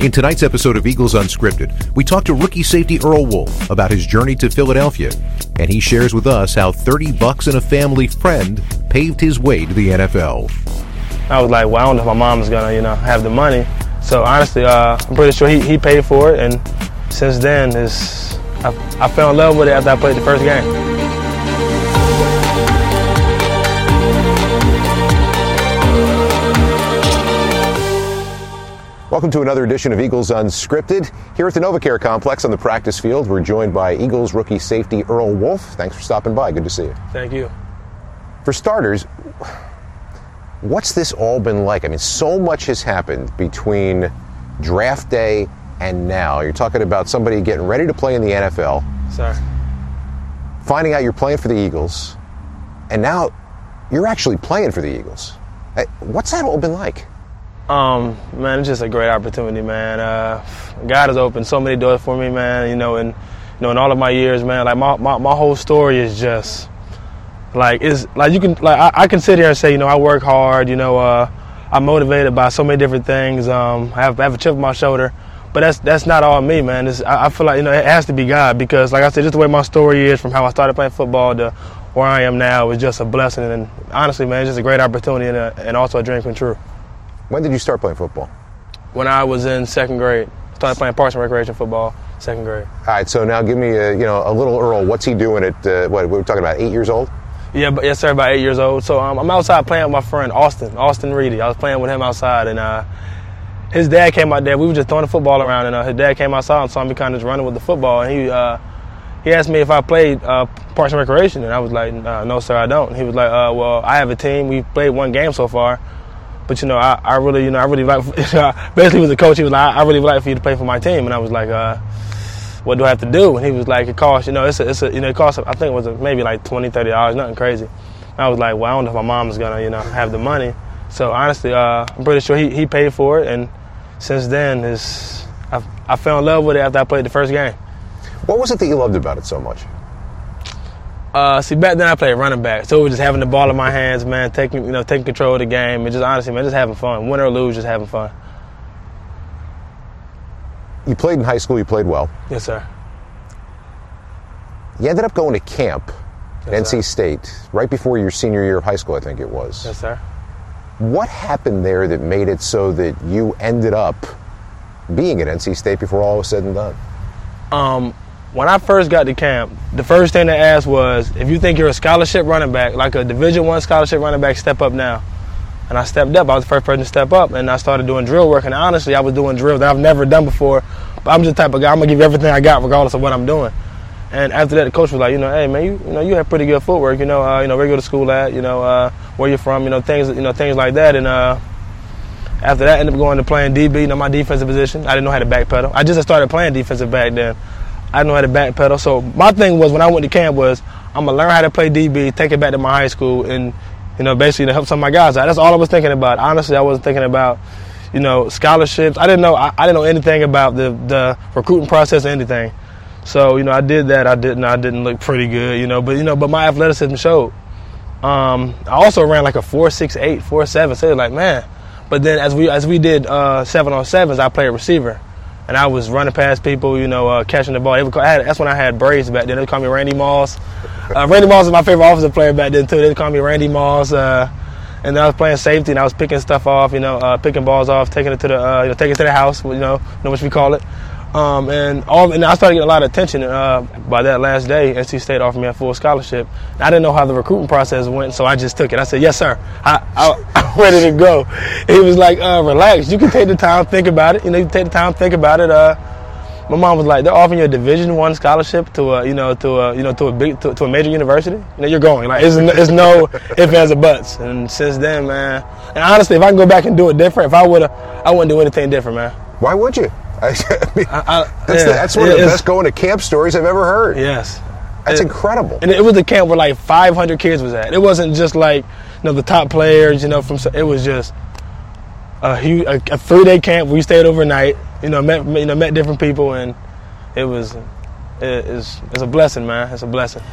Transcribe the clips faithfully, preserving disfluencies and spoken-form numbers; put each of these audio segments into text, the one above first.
In tonight's episode of Eagles Unscripted, we talk to rookie safety Earl Wolff about his journey to Philadelphia, and he shares with us how thirty bucks and a family friend paved his way to the N F L. I was like, well, I don't know if my mom's gonna, you know, have the money. So honestly, uh, I'm pretty sure he, he paid for it, and since then, it's, I, I fell in love with it after I played the first game. Welcome to another edition of Eagles Unscripted. Here at the NovaCare Complex on the practice field, we're joined by Eagles rookie safety Earl Wolff. Thanks for stopping by. Good to see you. Thank you. For starters, what's this all been like? I mean, so much has happened between draft day and now. You're talking about somebody getting ready to play in the N F L. Sorry. Finding out you're playing for the Eagles, and now you're actually playing for the Eagles. What's that all been like? Um, man, it's just a great opportunity, man. Uh, God has opened so many doors for me, man. You know, and you know, in all of my years, man, like my, my, my whole story is just like it's like you can like I, I can sit here and say, you know, I work hard. You know, uh, I'm motivated by so many different things. Um, I have, I have a chip on my shoulder, but that's that's not all me, man. It's, I, I feel like you know it has to be God because, like I said, just the way my story is from how I started playing football to where I am now is just a blessing. And honestly, man, it's just a great opportunity and, a, and also a dream come true. When did you start playing football? When I was in second grade. Started playing Parks and Recreation football, second grade. All right, so now give me a, you know, a little Earl. What's he doing at, uh, what, we were talking about, eight years old? Yeah, but yes, sir, about eight years old. So um, I'm outside playing with my friend, Austin, Austin Reedy. I was playing with him outside, and uh, his dad came out there. We were just throwing the football around, and uh, his dad came outside and saw me kind of just running with the football, and he uh, he asked me if I played uh, Parks and Recreation, and I was like, uh, no, sir, I don't. And he was like, uh, well, I have a team. We've played one game so far. But, you know, I, I really, you know, I really like, basically was a coach, he was like, I really would like for you to play for my team. And I was like, uh, what do I have to do? And he was like, it costs, you know, it's a, it's a, you know, it costs, I think it was a, maybe like twenty, thirty dollars, nothing crazy. And I was like, well, I don't know if my mom's going to, you know, have the money. So, honestly, uh, I'm pretty sure he, he paid for it. And since then, it's, I, I fell in love with it after I played the first game. What was it that you loved about it so much? Uh, see, back then I played running back, so it was just having the ball in my hands, man, taking you know taking control of the game, and just honestly, man, just having fun, win or lose, just having fun. You played in high school. You played well. Yes, sir. You ended up going to camp at Yes, N C sir. State right before your senior year of high school, I think it was. Yes, sir. What happened there that made it so that you ended up being at N C State before all was said and done? Um, when I first got to camp, the first thing they asked was, if you think you're a scholarship running back, like a Division One scholarship running back, step up now. And I stepped up. I was the first person to step up, and I started doing drill work. And honestly, I was doing drills that I've never done before. But I'm just the type of guy, I'm going to give you everything I got regardless of what I'm doing. And after that, the coach was like, you know, hey, man, you, you know, you have pretty good footwork. You know, uh, you know, where you go to school at, you know, uh, where you're from, you know, things, you know, things like that. And uh, after that, I ended up going to playing D B, you know, my defensive position. I didn't know how to backpedal. I just started playing defensive back then. I didn't know how to backpedal. So my thing was, when I went to camp was, I'm going to learn how to play D B, take it back to my high school, and, you know, basically to help some of my guys out. That's all I was thinking about. Honestly, I wasn't thinking about, you know, scholarships. I didn't know I, I didn't know anything about the, the recruiting process or anything. So, you know, I did that. I didn't I didn't look pretty good, you know, but, you know, but my athleticism showed. Um, I also ran like a four six eight, four seven, so it was like, man. But then as we as we did uh, seven on sevens, I played receiver. And I was running past people, you know, uh, catching the ball. They would call, I had, that's when I had braids back then. They would call me Randy Moss. Uh, Randy Moss was my favorite offensive player back then, too. They would call me Randy Moss. Uh, and then I was playing safety, and I was picking stuff off, you know, uh, picking balls off, taking it to the, uh, you know, taking it to the house, you know, you know what we call it. Um, and all, and I started getting a lot of attention. Uh, by that last day, N C State offered me a full scholarship. And I didn't know how the recruiting process went, so I just took it. I said, yes, sir. I, I, I'm ready to go. He was like, uh, relax. You can take the time, think about it. You know, you can take the time, think about it. Uh, my mom was like, they're offering you a Division One scholarship to a, you know, to a, you know, to a big, to, to a major university. You know, you're going. Like, it's, it's no ifs, ands, or buts. And since then, man, and honestly, if I can go back and do it different, if I would have, I wouldn't do anything different, man. Why would you? I mean, I, I, that's, yeah, the, that's one of the best going to camp stories I've ever heard. Yes. That's it, incredible. And it was a camp where like five hundred kids was at. It wasn't just like, you know, the top players, you know, from, it was just a huge, a, a three-day camp where we stayed overnight, you know, met, you know, met different people, and it was, it, it's, it's a blessing, man. It's a blessing.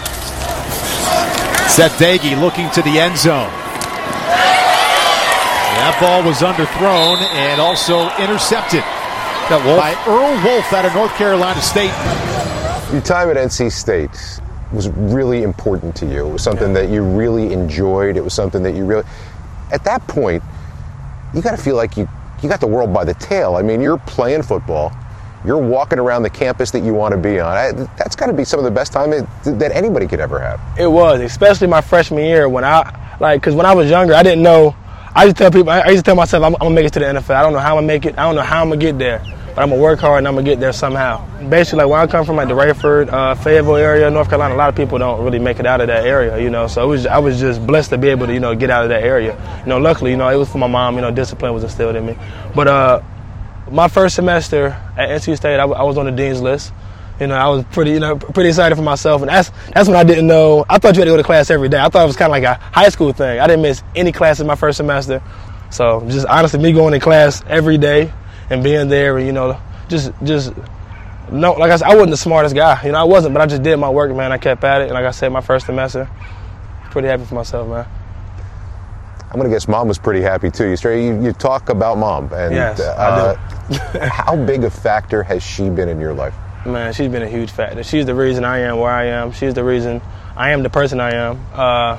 Seth Doege looking to the end zone. That ball was underthrown and also intercepted. by Earl Wolf out of North Carolina State. Your time at N C State was really important to you. It was something Yeah. that you really enjoyed. It was something that you really... At that point, you got to feel like you, you got the world by the tail. I mean, you're playing football. You're walking around the campus that you want to be on. I, that's got to be some of the best time it, that anybody could ever have. It was, especially my freshman year when I, like, because when I was younger, I didn't know. I used to tell people, I used to tell myself, I'm, I'm going to make it to the N F L. I don't know how I'm going to make it. I don't know how I'm going to get there. But I'm going to work hard and I'm going to get there somehow. Basically, like, where I come from, like the Rayford, uh, Fayetteville area, North Carolina, a lot of people don't really make it out of that area, you know. So it was, I was just blessed to be able to, you know, get out of that area. You know, luckily, you know, it was for my mom, you know, discipline was instilled in me. But uh, my first semester at N C State, I, w- I was on the dean's list. You know, I was pretty, you know, pretty excited for myself, and that's that's when I didn't know. I thought you had to go to class every day. I thought it was kind of like a high school thing. I didn't miss any classes my first semester. So just honestly, me going to class every day and being there, and you know, just just no, like I said, I wasn't the smartest guy. You know, I wasn't, but I just did my work, man. I kept at it, and like I said, my first semester, pretty happy for myself, man. I'm going to guess Mom was pretty happy, too. You, straight, you, you talk about Mom. And, Yes, uh, I do. How big a factor has she been in your life? Man, she's been a huge factor. She's the reason I am where I am. She's the reason I am the person I am. Uh,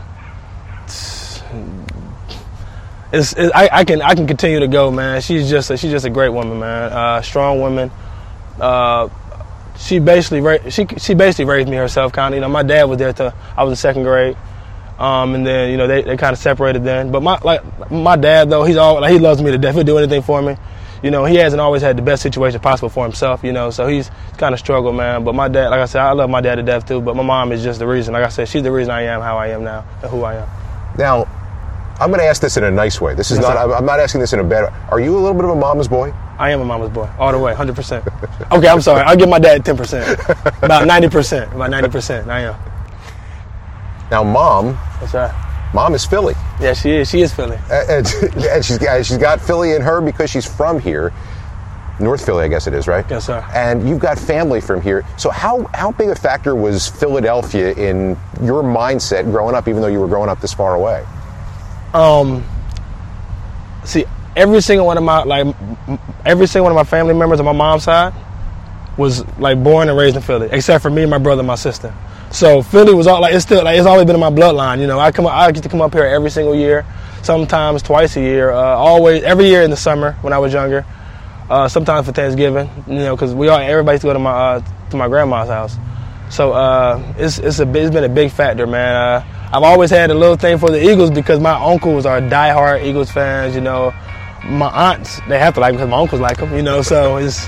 it's, it's, I, I can I can continue to go, man. She's just a, she's just a great woman, man. Uh, strong woman. Uh, she basically ra- she she basically raised me herself, kind of. You know, my dad was there till I was in second grade, um, and then you know they, they kind of separated then. But my like my dad though, he's all like, he loves me to death. He'll do anything for me. You know, he hasn't always had the best situation possible for himself, you know, so he's kind of struggled, man. But my dad, like I said, I love my dad to death, too. But my mom is just the reason. Like I said, she's the reason I am how I am now and who I am. Now, I'm going to ask this in a nice way. This is Yes, not, sir. I'm not asking this in a bad way. Are you a little bit of a mama's boy? I am a mama's boy, all the way, one hundred percent. Okay, I'm sorry. I'll give my dad ten percent. About ninety percent. About ninety percent. I am. Now, Mom, That's right. Mom is Philly. Yeah, she is. She is Philly. And, and she's, got, she's got Philly in her because she's from here. North Philly, I guess it is, right? Yes, sir. And you've got family from here. So how, how big a factor was Philadelphia in your mindset growing up, even though you were growing up this far away? Um, see, every single one of my, like, m- every single one of my family members on my mom's side was, like, born and raised in Philly, except for me, my brother, and my sister. So Philly was all, like, it's still, like, it's always been in my bloodline, you know. I come, I get to come up here every single year, sometimes twice a year, uh, always, every year in the summer when I was younger. Uh, sometimes for Thanksgiving, you know, because we all everybody used to go to my uh, to my grandma's house. So uh, it's it's a it's been a big factor, man. Uh, I've always had a little thing for the Eagles because my uncles are diehard Eagles fans. You know, my aunts they have to like them because my uncles like them. You know, so it's.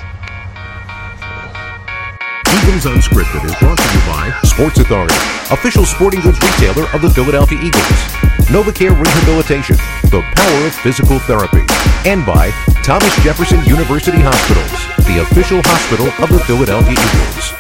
Eagles Unscripted is brought to you by Sports Authority, official sporting goods retailer of the Philadelphia Eagles, NovaCare Rehabilitation, the power of physical therapy, and by Thomas Jefferson University Hospitals, the official hospital of the Philadelphia Eagles.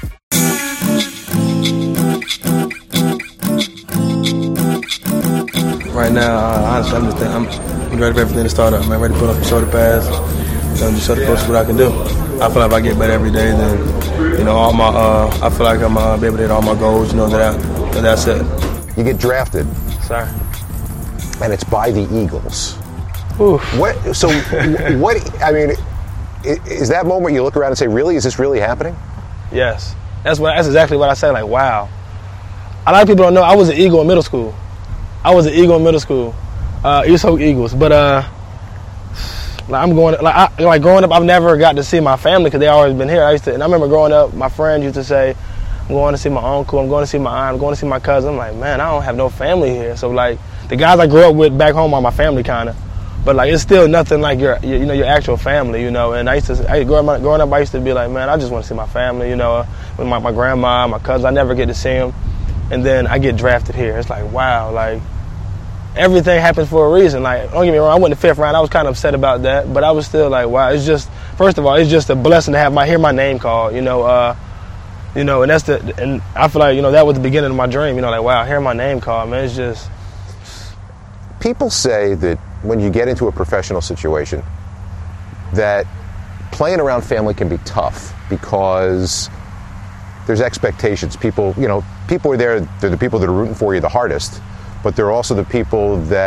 Right now, uh, honestly, I'm just thinking, I'm getting ready for everything to start up. I'm ready to put up some shoulder pads, you know, just show the coaches what I can do. I feel like if I get better every day, then, you know, all my, uh, I feel like I'm uh, be able to hit all my goals, you know, that, I, that that's it. You get drafted, Sorry. and it's by the Eagles. Oof. What? So, what? I mean, i- is that moment you look around and say, "Really? Is this really happening?" Yes. That's what. That's exactly what I say. Like, wow. A lot of people don't know I was an Eagle in middle school. I was an Eagle in middle school, uh, East Hope Eagles. But uh, like I'm going like I, like growing up, I've never got to see my family because they always been here. I used to, and I remember growing up, my friends used to say, "I'm going to see my uncle. I'm going to see my aunt. I'm going to see my cousin." I'm like, man, I don't have no family here. So like the guys I grew up with back home are my family kind of. But like it's still nothing like your, your, you know, your actual family, you know. And I used to, I, growing, up, growing up, I used to be like, man, I just want to see my family, you know, with my, my grandma, my cousins. I never get to see them, and then I get drafted here. It's like, wow, like everything happens for a reason. Like, don't get me wrong, I went to fifth round. I was kind of upset about that, but I was still like, wow, it's just, first of all, it's just a blessing to have my hear my name called, you know. Uh, you know, and that's the, and I feel like, you know, that was the beginning of my dream. You know, like, wow, hear my name called, man. It's just. People say that when you get into a professional situation, that playing around family can be tough because there's expectations. People, you know, people are there, they're the people that are rooting for you the hardest, but they're also the people that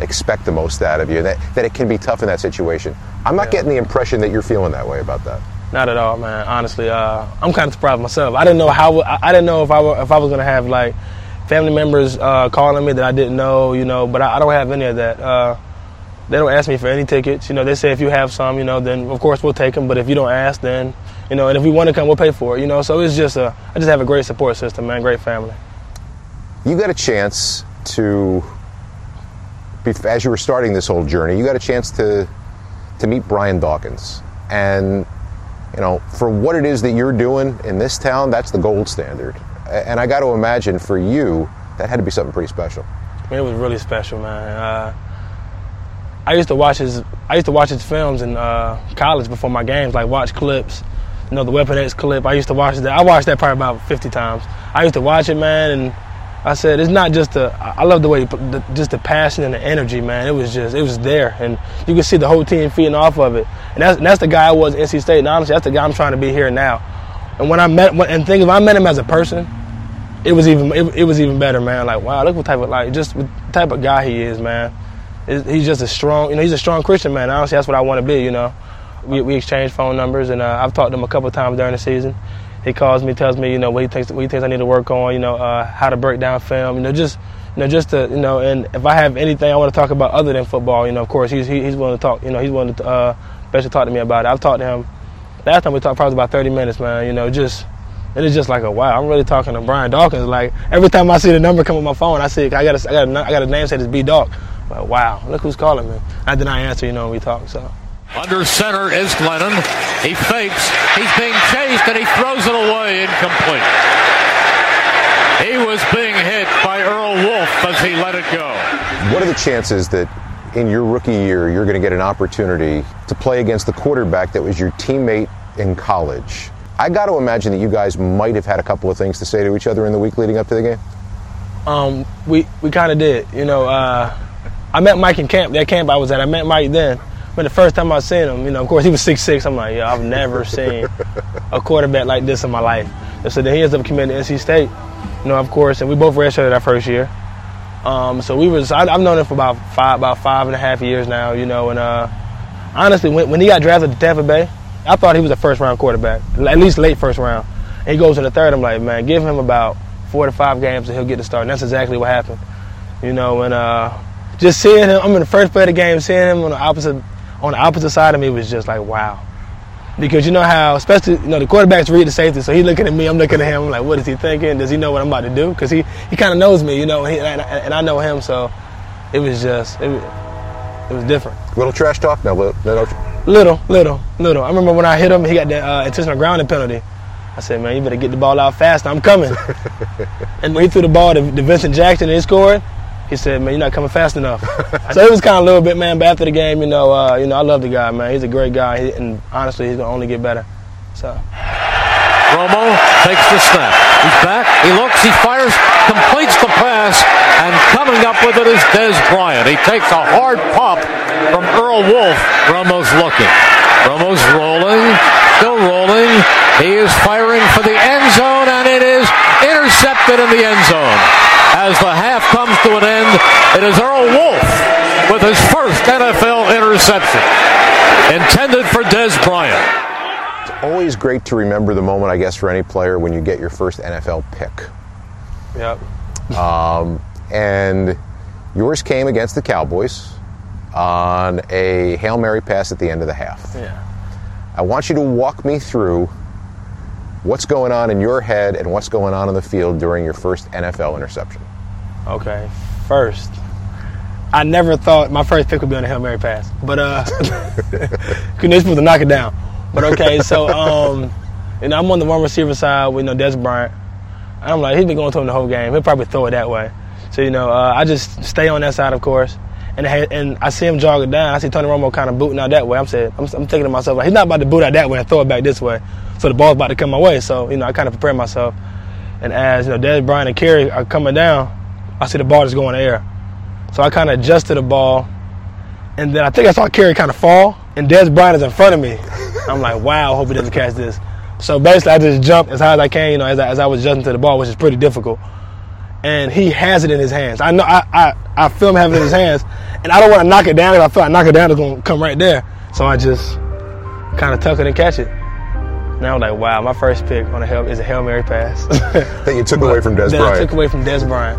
expect the most out of you, that, that it can be tough in that situation. I'm not yeah. getting the impression that you're feeling that way about that. Not at all, man. Honestly, uh, I'm kind of surprised myself. I didn't know how I didn't know if I were, if I was gonna have like family members uh, calling me that I didn't know, you know. But I, I don't have any of that. Uh, they don't ask me for any tickets. You know, they say if you have some, you know, then of course we'll take them. But if you don't ask, then you know, and if we want to come, we'll pay for it. You know, so it's just a I just have a great support system, man. Great family. You got a chance to, as you were starting this whole journey, you got a chance to to meet Brian Dawkins, and you know, for what it is that you're doing in this town, that's the gold standard. And I got to imagine for you, that had to be something pretty special. I mean, it was really special, man. Uh, I used to watch his I used to watch his films in uh, college before my games, like watch clips. You know, the Weapon X clip. I used to watch that. I watched that probably about fifty times. I used to watch it, man, and I said, it's not just the, I love the way, the, just the passion and the energy, man. It was just, it was there. And you could see the whole team feeding off of it. And that's, and that's the guy I was at N C State. And honestly, that's the guy I'm trying to be here now. And when I met, when, and think if I met him as a person, it was even, it, it was even better, man. Like, wow, look what type of, like, just the type of guy he is, man. It, he's just a strong, you know, he's a strong Christian, man. Honestly, that's what I want to be, you know. We, we exchanged phone numbers, and uh, I've talked to him a couple of times during the season. He calls me, tells me, you know, what he thinks, what he thinks I need to work on, you know, uh, how to break down film, you know, just, you know, just to, you know, and if I have anything I want to talk about other than football, you know, of course, he's he, he's willing to talk, you know, he's willing to uh, basically talk to me about it. I've talked to him. Last time we talked probably about thirty minutes, man. You know, just it is just like a wow. I'm really talking to Brian Dawkins. Like every time I see the number come on my phone, I see I got a, I got a, I got a name said it's B Dawk. Like wow, look who's calling me. And then I answer, you know, when we talk. So. Under center is Glennon. He fakes. He's being chased, and he throws it away incomplete. He was being hit by Earl Wolff as he let it go. What are the chances that in your rookie year you're going to get an opportunity to play against the quarterback that was your teammate in college? I got to imagine that you guys might have had a couple of things to say to each other in the week leading up to the game. Um, we we kind of did. You know, uh, I met Mike in camp. That camp I was at, I met Mike then. But the first time I seen him, you know, of course, he was six six. I'm like, yeah, I've never seen a quarterback like this in my life. And so then he ends up committing to N C State, you know, of course, and we both redshirted our first year. Um, so we was, I, I've known him for about five, about five and a half years now, you know, and uh, honestly, when, when he got drafted to Tampa Bay, I thought he was a first round quarterback, at least late first round. And he goes in the third, I'm like, man, give him about four to five games and he'll get the start. And that's exactly what happened, you know, and uh, just seeing him, I'm in the first play of the game, seeing him on the opposite on the opposite side of me was just like, wow. Because you know how, especially, you know, the quarterbacks read the safety, so he's looking at me, I'm looking at him, I'm like, what is he thinking? Does he know what I'm about to do? Because he, he kind of knows me, you know, and, he, and, I, and I know him, so it was just, it, it was different. Little trash talk? No, little, little, little, little. I remember when I hit him, he got the uh, intentional grounding penalty. I said, man, you better get the ball out fast, I'm coming. And when he threw the ball to, to Vincent Jackson and he scored, he said, man, you're not coming fast enough. So it was kind of a little bit, man, but after the game, you know, uh, you know, I love the guy, man. He's a great guy, he, and honestly, he's going to only get better. So. Romo takes the snap. He's back, he looks, he fires, completes the pass, and coming up with it is Dez Bryant. He takes a hard pop from Earl Wolff. Romo's looking. Romo's rolling, still rolling. He is firing for the end zone, and it is intercepted in the end zone. As the half comes to an end, it is Earl Wolff with his first N F L interception, intended for Dez Bryant. It's always great to remember the moment, I guess, for any player when you get your first N F L pick. Yep. Um, and yours came against the Cowboys on a Hail Mary pass at the end of the half. Yeah. I want you to walk me through what's going on in your head and what's going on in the field during your first N F L interception. Okay, first, I never thought my first pick would be on a Hail Mary pass, but uh, you're supposed to knock it down. But okay, so um, you know, I'm on the one receiver side with, you know, Dez Bryant, and I'm like, he's been going to him the whole game. He'll probably throw it that way. So you know, uh, I just stay on that side, of course, and I, and I see him jog it down. I see Tony Romo kind of booting out that way. I'm saying, I'm, I'm thinking to myself, like, he's not about to boot out that way and throw it back this way. So the ball's about to come my way. So you know, I kind of prepare myself, and as you know, Dez Bryant and Kerry are coming down, I see the ball just go in the air. So I kind of adjusted the ball, and then I think I saw Kerry kind of fall, and Dez Bryant is in front of me. I'm like, wow, I hope he doesn't catch this. So basically, I just jumped as high as I can, you know, as I, as I was adjusting to the ball, which is pretty difficult. And he has it in his hands. I know, I, I, I feel him having it in his hands, and I don't want to knock it down. If I feel like knock it down, it's gonna come right there. So I just kind of tuck it and catch it. Now I'm like, wow, my first pick on a Hail is a Hail Mary pass. That you took away from Des that Bryant. I took away from Des Bryant.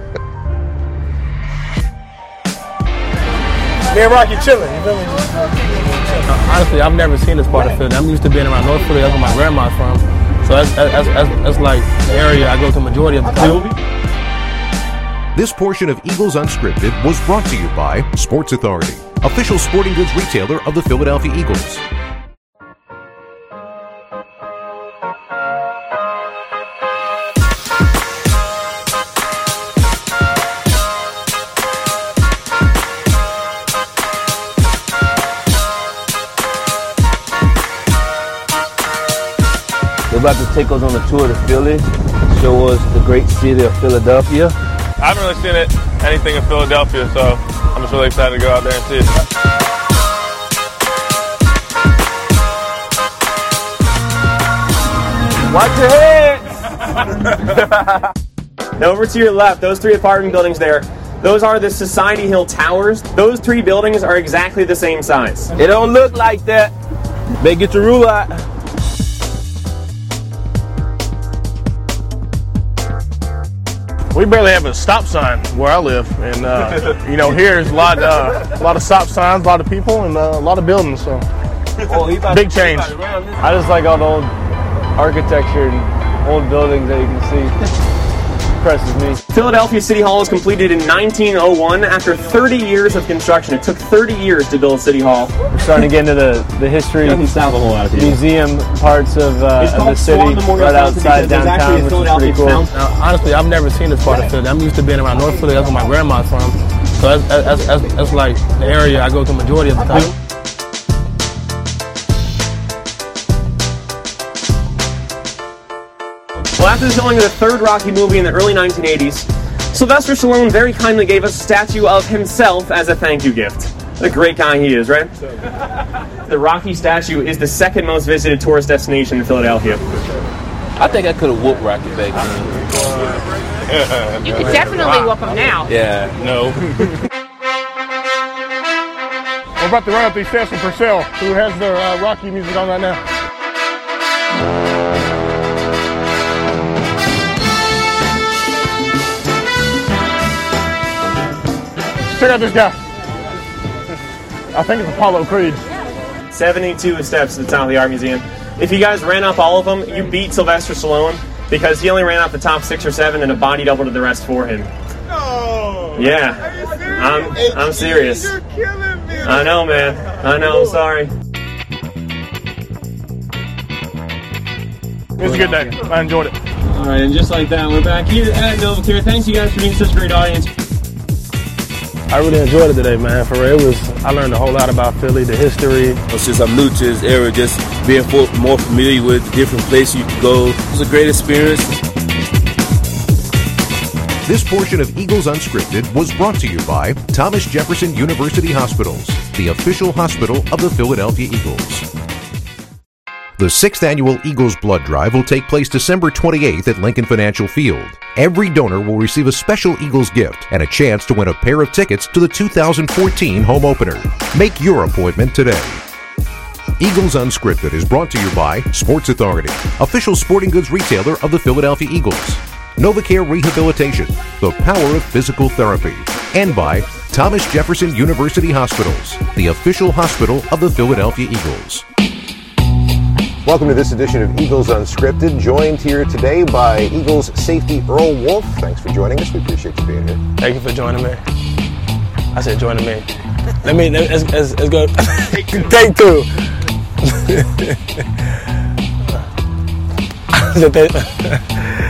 Me and Rocky chilling, you feel me? Uh, honestly, I've never seen this part of Philly. I'm used to being around North Philly. That's where my grandma's from. So that's, that's, that's, that's like the area I go to majority of the time. This portion of Eagles Unscripted was brought to you by Sports Authority, official sporting goods retailer of the Philadelphia Eagles. They're about to take us on a tour to Philly, show us the great city of Philadelphia. I haven't really seen it, anything in Philadelphia, so I'm just really excited to go out there and see it. Watch your head! Now over to your left, those three apartment buildings there, those are the Society Hill Towers. Those three buildings are exactly the same size. It don't look like that. Better get your rule out. We barely have a stop sign where I live, and uh, you know, here's a lot, uh, a lot of stop signs, a lot of people, and uh, a lot of buildings. So big change. I just like all the old architecture and old buildings that you can see. Impresses me. Philadelphia City Hall was completed in nineteen oh one after thirty years of construction. It took thirty years to build City Hall. We're starting to get into the, the history museum parts of, uh, of the city right outside downtown, which is pretty cool. Now, honestly, I've never seen this part of Philly. I'm used to being around North Philly. That's where my grandma's from. So that's, that's, that's, that's like the area I go to majority of the time. Well, after filming the third Rocky movie in the early nineteen eighties, Sylvester Stallone very kindly gave us a statue of himself as a thank you gift. What a great guy he is, right? The Rocky statue is the second most visited tourist destination in Philadelphia. I think I could have whooped Rocky back then. You could definitely whoop him now. Yeah, no. We're about to run up these steps from Purcell, who has their uh, Rocky music on right now. Check out this guy. I think it's Apollo Creed. seventy-two steps to the top of the Art Museum. If you guys ran up all of them, you beat Sylvester Stallone because he only ran up the top six or seven and a body double to the rest for him. No. Yeah. I'm I'm serious. You're killing me. I know, man. I know. I'm sorry. It was a good day. I enjoyed it. All right, and just like that, we're back here at NovaCare. Thanks you guys for being such a great audience. I really enjoyed it today, man. For real, it was. I learned a whole lot about Philly, the history. Since I'm new to this area, just being more familiar with different places you can go. It was a great experience. This portion of Eagles Unscripted was brought to you by Thomas Jefferson University Hospitals, the official hospital of the Philadelphia Eagles. The sixth annual Eagles Blood Drive will take place December twenty-eighth at Lincoln Financial Field. Every donor will receive a special Eagles gift and a chance to win a pair of tickets to the two thousand fourteen home opener. Make your appointment today. Eagles Unscripted is brought to you by Sports Authority, official sporting goods retailer of the Philadelphia Eagles. NovaCare Rehabilitation, the power of physical therapy. And by Thomas Jefferson University Hospitals, the official hospital of the Philadelphia Eagles. Welcome to this edition of Eagles Unscripted, joined here today by Eagles safety Earl Wolff. Thanks for joining us. We appreciate you being here. Thank you for joining me. I said joining me. Let me, let's, let's, let's go. Take two. Take two. I said,